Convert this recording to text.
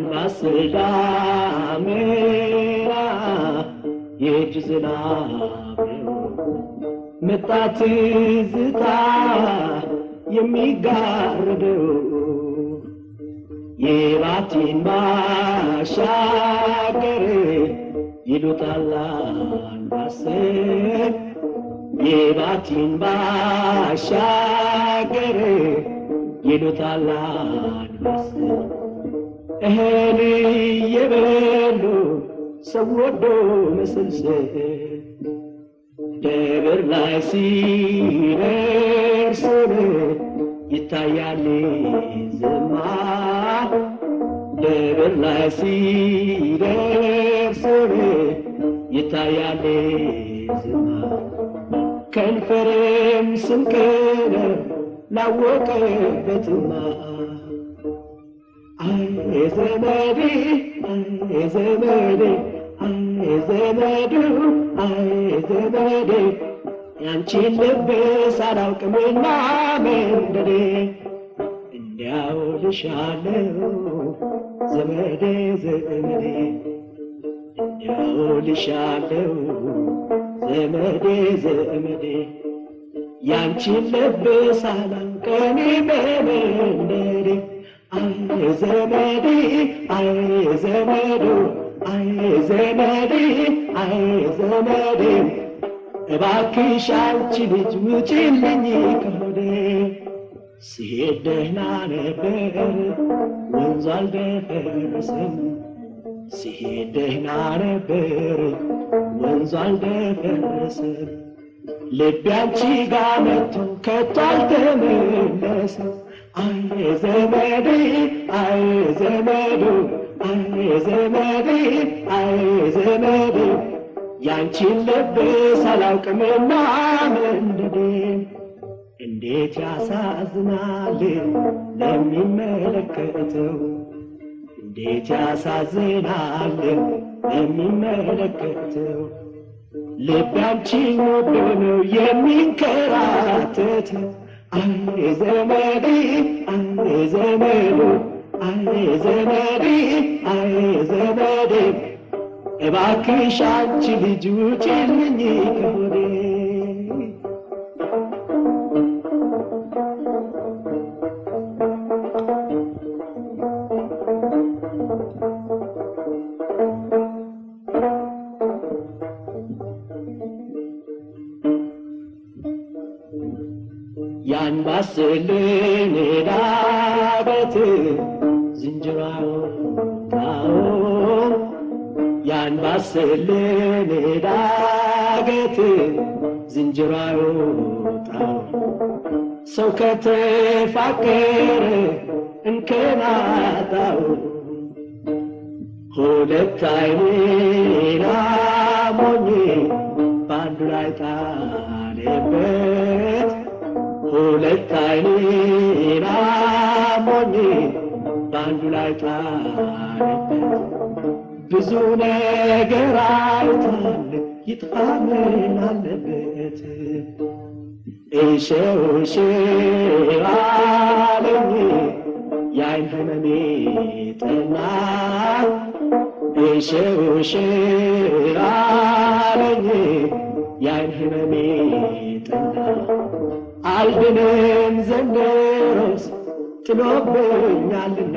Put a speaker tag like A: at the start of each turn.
A: ባስዳሜራ የጅዝላቤው መጣት ዝታ የሚጋርደው የባቲን ባሻገር ይሉታል አንባሰል የባቲን ባሻገር ይሉታል አንባሰል እህል የበሉ ሰው ወዶ መስልሰል ደብር ላይ ሲደርስ ይታያል ዝማ ደብር ላይ ሲደርስ ይታያል ዝማ ከንፈርም ስንቅር ላወቀበትማ አይ ዘመዴ አይ ዘመዴ አይ ዘመዱ አይ ዘመዴ ያንቺን ልብ ሳላውቅምና መንደዴ እንዲያው ልሻለው ዘመዴ ዘመዴ እንዲያው ልሻለው ዘመዴ ዘመዴ ያንቺን ልብ ሳላውቅም በመንደዴ አይ ዘመዴ አይ ዘመዱ አይ ዘመዴ አይ ዘመዴ እባክሽ አንቺ ልጅ ውጪልኝ ከሆዴ ሲሄድ ደህና ነበር ወንዙ አልደፈረሰም ሲሄድ ደህና ነበር ወንዙ አልደፈረሰም ልቤ አንቺ ጋር መጥቶ ከቶ አልተመለሰም አይ ዘመዴ አይ ዘመዱ አይ ዘመዴ አይ ዘመዴ ያንቺን ልብ ሳላውቅምና መንደዴ እንዴት ያሳዝናል ለሚመለከተው እንዴት ያሳዝናል ለሚመለከተው ልቤ አንቺን ወዶ ነው የሚንከራተት አይ ዘመዴ አይ ዘመዱ አይ ዘመዴ አይ ዘመዴ እባክሽ አንቺ ልጅ ውጪልኝ ከሆዴ ያን ባስልን ዳገት ዝንጀሮው ታው ያን ባስልን ዳገት ዝንጀሮው ታው ሰው ከተፋቀረ እንከናታው ሁለት አይኔና ሞኝ ባንዱ ላይ ጣለበት ሁለት አይኔና ሞኝ ባንዱ ላይ ጣለበት ብዙ ነገር አይቷል ይጥፋ ምን አለበት እሺ አለኝ የዓይን ህመሜ ጠና እሺ አለኝ የዓይን ህመሜ ጠና አልድንም ዘንድሮስ ጥሎብኛልና